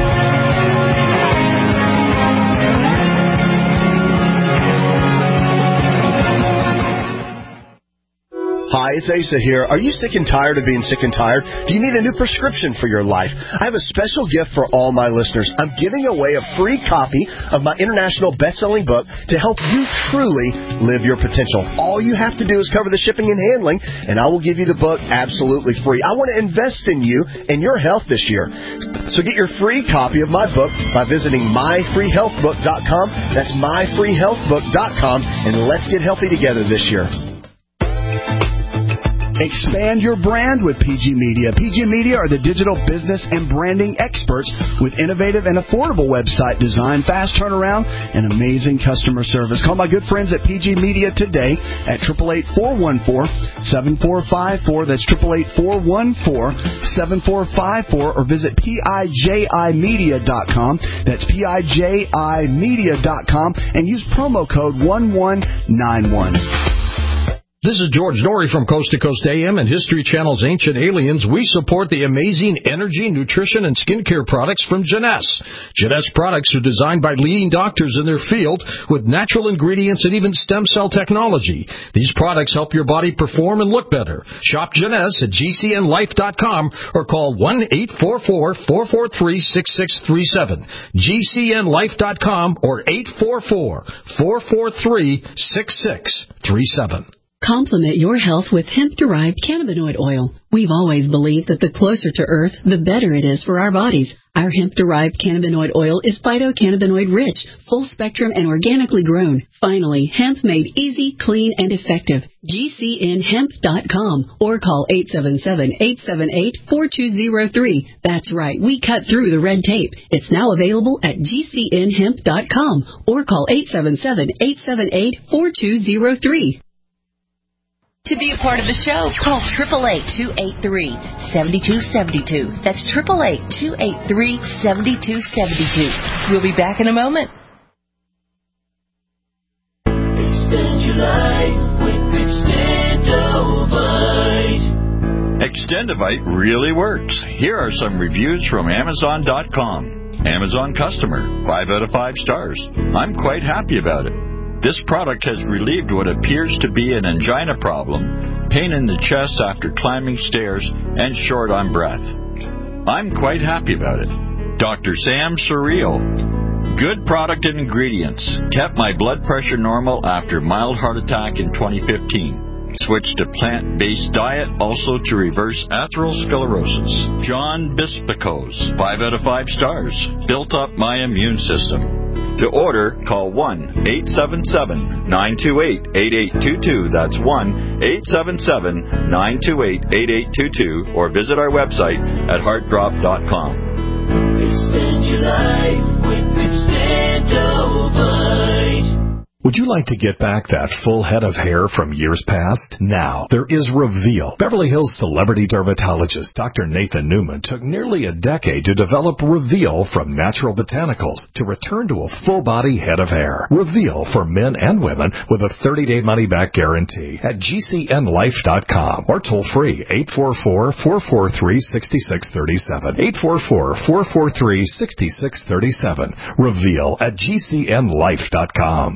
Hi, it's Asa here. Are you sick and tired of being sick and tired? Do you need a new prescription for your life? I have a special gift for all my listeners. I'm giving away a free copy of my international best-selling book to help you truly live your potential. All you have to do is cover the shipping and handling, and I will give you the book absolutely free. I want to invest in you and your health this year. So get your free copy of my book by visiting my free health book dot com. That's my free health book dot com, and let's get healthy together this year. Expand your brand with P G Media. P G Media are the digital business and branding experts with innovative and affordable website design, fast turnaround, and amazing customer service. Call my good friends at P G Media today at eight eight eight, four one four, seven four five four. That's eight eight eight, four one four, seven four five four, or visit P I J I media dot com. That's P I J I media dot com and use promo code one one nine one. This is George Norrie from Coast to Coast A M and History Channel's Ancient Aliens. We support the amazing energy, nutrition, and skincare products from Jeunesse. Jeunesse products are designed by leading doctors in their field with natural ingredients and even stem cell technology. These products help your body perform and look better. Shop Jeunesse at G C N life dot com or call one eight four four, four four three, six six three seven. G C N life dot com or eight four four, four four three, six six three seven. Complement your health with hemp-derived cannabinoid oil. We've always believed that the closer to Earth, the better it is for our bodies. Our hemp-derived cannabinoid oil is phytocannabinoid-rich, full-spectrum, and organically grown. Finally, hemp made easy, clean, and effective. G C N hemp dot com or call eight seven seven, eight seven eight, four two zero three. That's right, we cut through the red tape. It's now available at G C N hemp dot com or call eight seven seven, eight seven eight, four two zero three. To be a part of the show, call eight eight eight, two eight three, seven two seven two. That's eight eight eight, two eight three, seven two seven two. We'll be back in a moment. Extend your life with Extendovite. Extendovite really works. Here are some reviews from Amazon dot com. Amazon customer, five out of five stars. I'm quite happy about it. This product has relieved what appears to be an angina problem, pain in the chest after climbing stairs, and short on breath. I'm quite happy about it. Doctor Sam Surreal. Good product and ingredients. Kept my blood pressure normal after mild heart attack in twenty fifteen. Switched to plant-based diet, also to reverse atherosclerosis. John Bispicos, five out of five stars. Built up my immune system. To order, call one eight seven seven, nine two eight, eight eight two two. That's one eight seven seven, nine two eight, eight eight two two. Or visit our website at heart drop dot com. Extend your life with Extendovite. Would you like to get back that full head of hair from years past? Now, there is Reveal. Beverly Hills celebrity dermatologist Doctor Nathan Newman took nearly a decade to develop Reveal from natural botanicals to return to a full-body head of hair. Reveal for men and women with a thirty-day money-back guarantee at G C N life dot com or toll-free eight four four, four four three, six six three seven. eight four four, four four three, six six three seven. Reveal at G C N life dot com.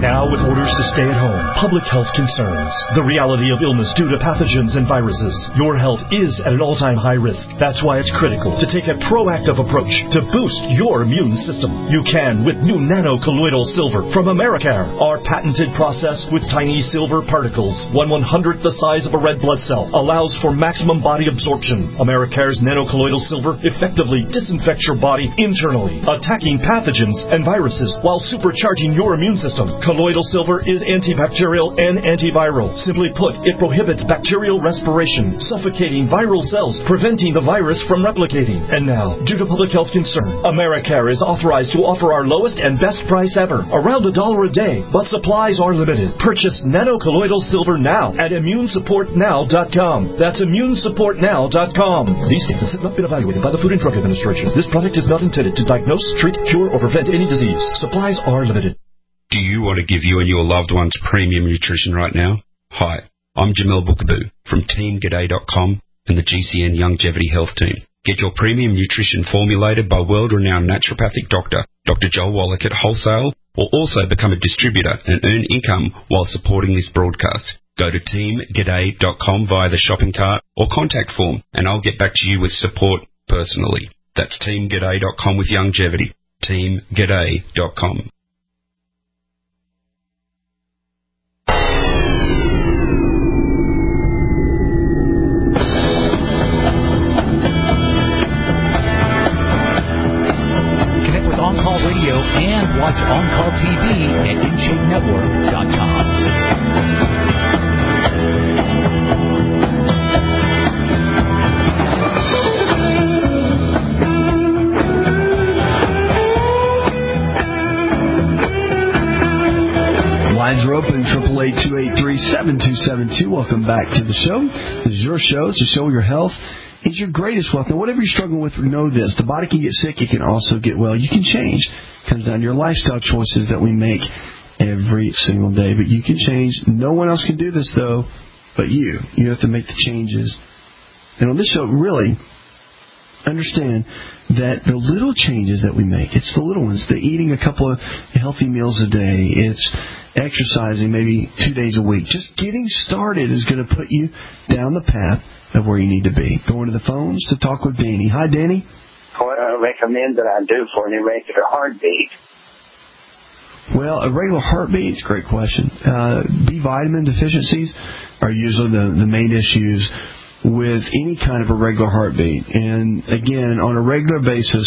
Now with orders to stay at home, public health concerns, the reality of illness due to pathogens and viruses, your health is at an all-time high risk. That's why it's critical to take a proactive approach to boost your immune system. You can with new nano-colloidal silver from Americare. Our patented process with tiny silver particles, one one-hundredth the size of a red blood cell, allows for maximum body absorption. Americare's nano-colloidal silver effectively disinfects your body internally, attacking pathogens and viruses while supercharging your immune system. Colloidal silver is antibacterial and antiviral. Simply put, it prohibits bacterial respiration, suffocating viral cells, preventing the virus from replicating. And now, due to public health concern, Americare is authorized to offer our lowest and best price ever, around a dollar a day, but supplies are limited. Purchase nano-colloidal silver now at immune support now dot com. That's immune support now dot com. These statements have not been evaluated by the Food and Drug Administration. This product is not intended to diagnose, treat, cure, or prevent any disease. Supplies are limited. Do you want to give you and your loved ones premium nutrition right now? Hi, I'm Jamel Bookaboo from Team G'day dot com and the G C N Longevity Health Team. Get your premium nutrition formulated by world-renowned naturopathic doctor, Doctor Joel Wallach at Wholesale, or also become a distributor and earn income while supporting this broadcast. Go to Team G'day dot com via the shopping cart or contact form, and I'll get back to you with support personally. That's Team G'day dot com with Longevity. Team G'day dot com. And watch On Call T V at in shape network dot com. Lines are open, triple eight, two eight three, seven two seven two. Welcome back to the show. This is your show. It's a show where your health is your greatest wealth. Now, whatever you're struggling with, know this. The body can get sick. It can also get well. You can change. It comes down to your lifestyle choices that we make every single day. But you can change. No one else can do this, though, but you. You have to make the changes. And on this show, really, understand that the little changes that we make, it's the little ones, the eating a couple of healthy meals a day, it's exercising maybe two days a week. Just getting started is going to put you down the path of where you need to be. Going to the phones to talk with Danny. Hi, Danny. What I recommend that I do for an irregular heartbeat? Well, a regular heartbeat, it's a great question. Uh, B vitamin deficiencies are usually the, the main issues with any kind of irregular heartbeat. And again, on a regular basis,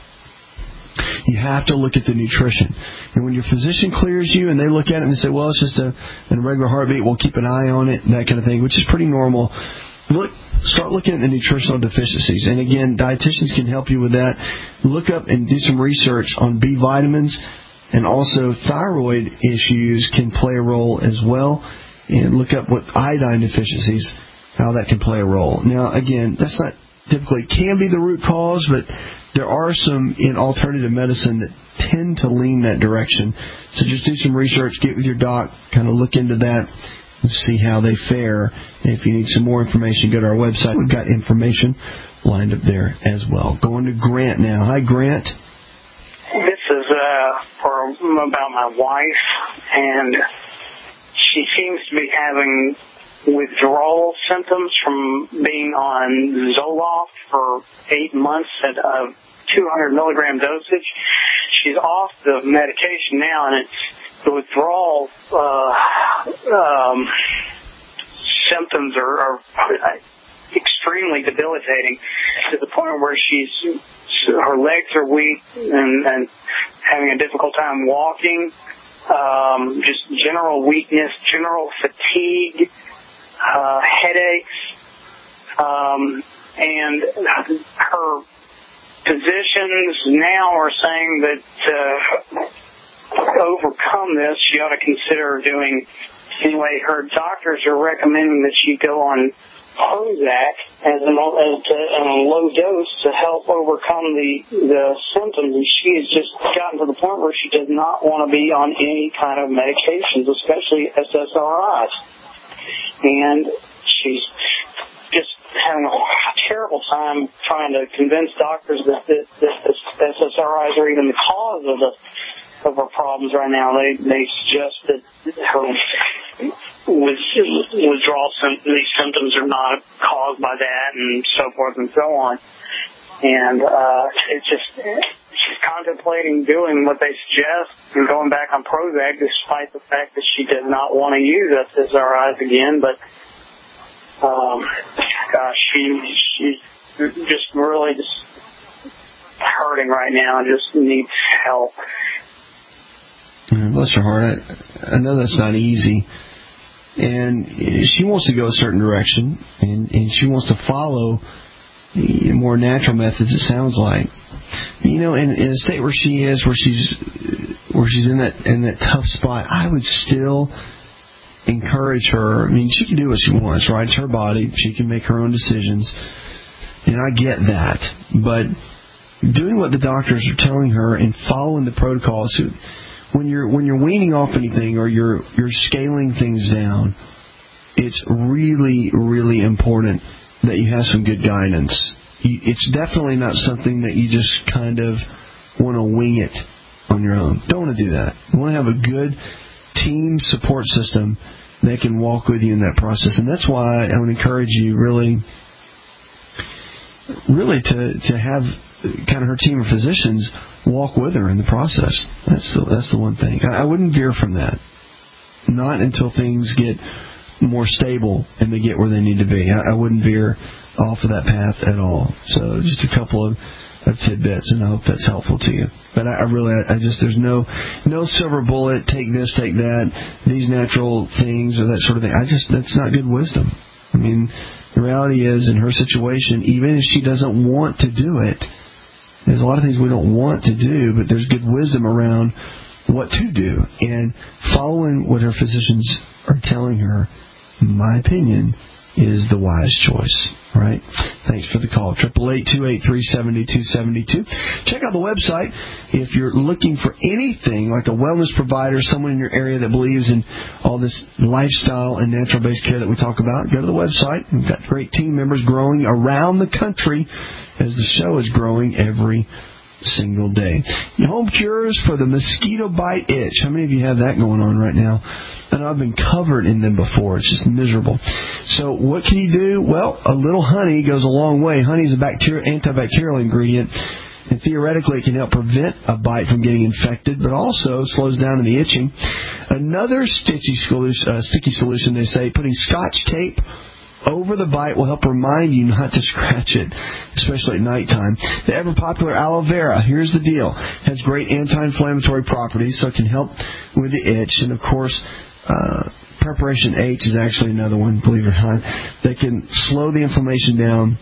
you have to look at the nutrition. And when your physician clears you and they look at it and they say, well, it's just a, an irregular heartbeat, we'll keep an eye on it, that kind of thing, which is pretty normal. Look, start looking at the nutritional deficiencies. And again, dietitians can help you with that. Look up and do some research on B vitamins, and also thyroid issues can play a role as well. And look up what iodine deficiencies, how that can play a role. Now, again, that's not typically can be the root cause, but there are some in alternative medicine that tend to lean that direction. So just do some research, get with your doc, kind of look into that, and see how they fare. And if you need some more information, go to our website. We've got information lined up there as well. Going to Grant now. Hi, Grant. This is uh, for about my wife, and she seems to be having withdrawal symptoms from being on Zoloft for eight months at a two hundred milligram dosage. She's off the medication now, and it's the withdrawal uh, um, symptoms are, are extremely debilitating to the point where she's her legs are weak and, and having a difficult time walking. Um, just general weakness, general fatigue. Uh, headaches, um, and her physicians now are saying that to overcome this, she ought to consider doing, anyway, her doctors are recommending that she go on Prozac as a, as a, a low dose to help overcome the, the symptoms, and she has just gotten to the point where she does not want to be on any kind of medications, especially S S R Is. And she's just having a terrible time trying to convince doctors that, that, that S S R Is are even the cause of the of her problems right now. They they suggest that her withdrawal symptoms, these symptoms are not caused by that, and so forth and so on. And uh, it's just she's contemplating doing what they suggest and going back on Prozac, despite the fact that she does not want to use S S R Is again. But um, gosh, she she's just really just hurting right now and just needs help. Bless her heart. I, I know that's not easy. And she wants to go a certain direction, and, and she wants to follow the more natural methods, it sounds like. You know, in, in a state where she is, where she's where she's in that in that tough spot, I would still encourage her. I mean, she can do what she wants, right? It's her body. She can make her own decisions. And I get that. But doing what the doctors are telling her and following the protocols, when you're when you're weaning off anything or you're you're scaling things down, it's really, really important that you have some good guidance. It's definitely not something that you just kind of want to wing it on your own. Don't want to do that. You want to have a good team support system that can walk with you in that process. And that's why I would encourage you really, really to, to have kind of her team of physicians walk with her in the process. That's the, that's the one thing. I, I wouldn't veer from that. Not until things get more stable and they get where they need to be. I, I wouldn't veer off of that path at all. So just a couple of, of tidbits, and I hope that's helpful to you. But I, I really, I, I just, there's no no silver bullet, take this, take that, these natural things or that sort of thing. I just, that's not good wisdom. I mean, the reality is, in her situation, even if she doesn't want to do it, there's a lot of things we don't want to do, but there's good wisdom around what to do. And following what her physicians are telling her, in my opinion, is the wise choice. Right? Thanks for the call. eight eight eight, two eight three, seven two seven two. Check out the website if you're looking for anything like a wellness provider, someone in your area that believes in all this lifestyle and natural-based care that we talk about. Go to the website. We've got great team members growing around the country as the show is growing every single day. Home cures for the mosquito bite itch. How many of you have that going on right now? And I've been covered in them before. It's just miserable. So what can you do? Well, a little honey goes a long way. Honey is a bacterial, antibacterial ingredient, and theoretically it can help prevent a bite from getting infected, but also slows down the itching. Another stitchy solution, uh, sticky solution, they say, putting Scotch tape over the bite will help remind you not to scratch it, especially at nighttime. The ever-popular aloe vera, here's the deal, has great anti-inflammatory properties, so it can help with the itch. And, of course, uh, Preparation H is actually another one, believe it or not, that can slow the inflammation down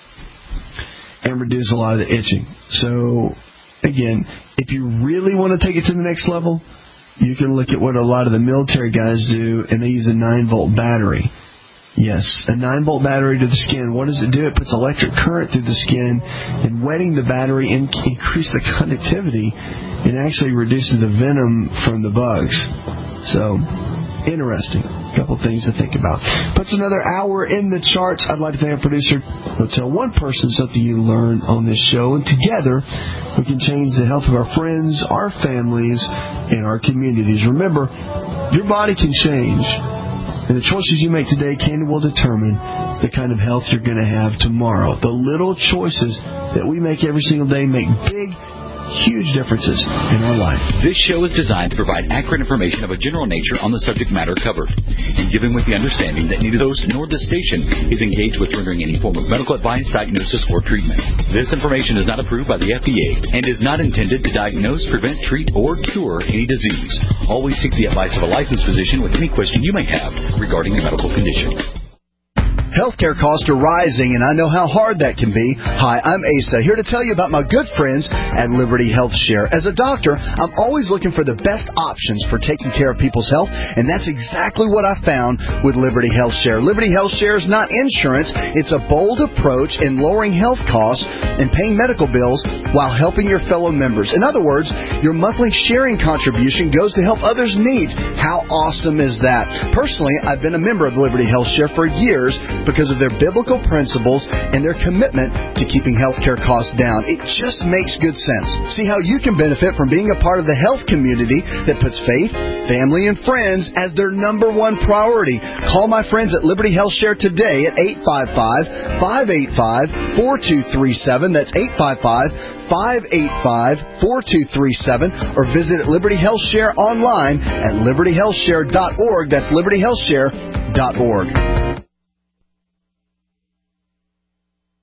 and reduce a lot of the itching. So, again, if you really want to take it to the next level, you can look at what a lot of the military guys do, and they use a nine-volt battery. Yes, a nine-volt battery to the skin. What does it do? It puts electric current through the skin, and wetting the battery in- increases the conductivity and actually reduces the venom from the bugs. So, interesting. A couple things to think about. Puts another hour in the charts. I'd like to thank our producer. We'll tell one person something you learned on this show, and together we can change the health of our friends, our families, and our communities. Remember, your body can change. And the choices you make today can will determine the kind of health you're going to have tomorrow. The little choices that we make every single day make big, huge differences in our life. This show is designed to provide accurate information of a general nature on the subject matter covered, and given with the understanding that neither host nor this station is engaged with rendering any form of medical advice, diagnosis, or treatment. This information is not approved by the F D A and is not intended to diagnose, prevent, treat, or cure any disease. Always seek the advice of a licensed physician with any question you may have regarding a medical condition. Healthcare costs are rising, and I know how hard that can be. Hi, I'm Asa, here to tell you about my good friends at Liberty Health Share. As a doctor, I'm always looking for the best options for taking care of people's health, and that's exactly what I found with Liberty Health Share. Liberty Health Share is not insurance. It's a bold approach in lowering health costs and paying medical bills while helping your fellow members. In other words, your monthly sharing contribution goes to help others' needs. How awesome is that? Personally, I've been a member of Liberty Health Share for years, because of their biblical principles and their commitment to keeping healthcare costs down. It just makes good sense. See how you can benefit from being a part of the health community that puts faith, family, and friends as their number one priority. Call my friends at Liberty Health Share today at eight five five, five eight five, four two three seven. That's eight five five, five eight five, four two three seven. Or visit Liberty Health Share online at liberty health share dot org. That's liberty health share dot org.